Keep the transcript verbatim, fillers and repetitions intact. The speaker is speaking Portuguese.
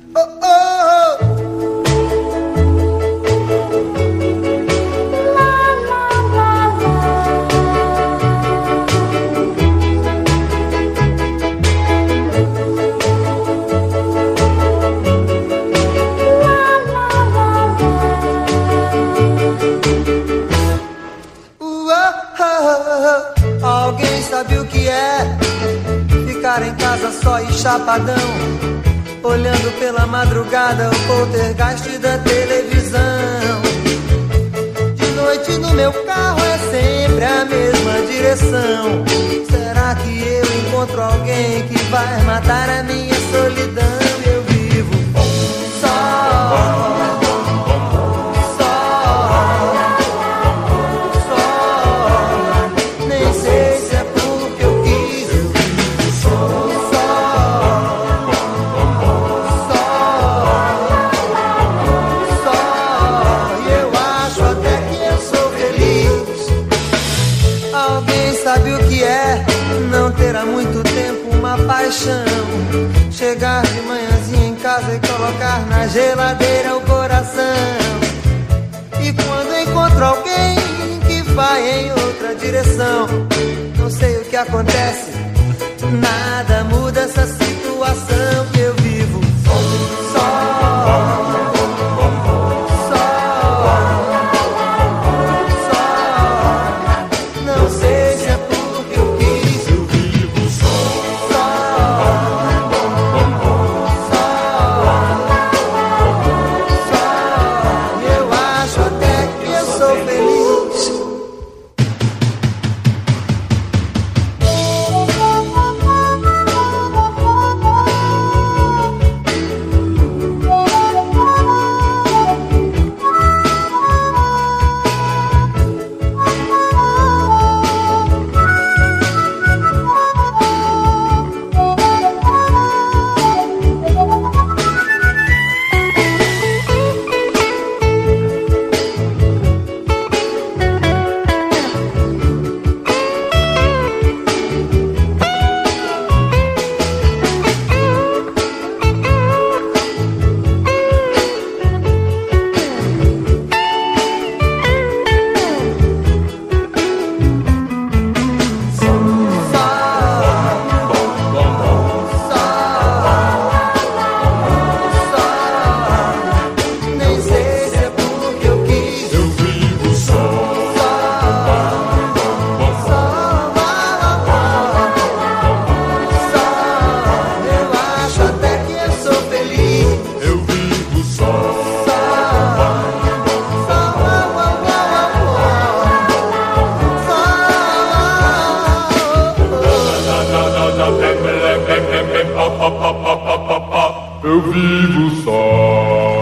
Alguém sabe o que é ficar em casa só e chapadão, olhando pela madrugada o poltergeist da televisão. De noite no meu carro é sempre a mesma direção. Será que eu encontro alguém que vai matar a minha solidão? Eu vivo só. Há muito tempo uma paixão, chegar de manhãzinha em casa e colocar na geladeira o coração. E quando encontro alguém que vai em outra direção, não sei o que acontece, nada muda essa situação que eu vivo só. Eu vivo só.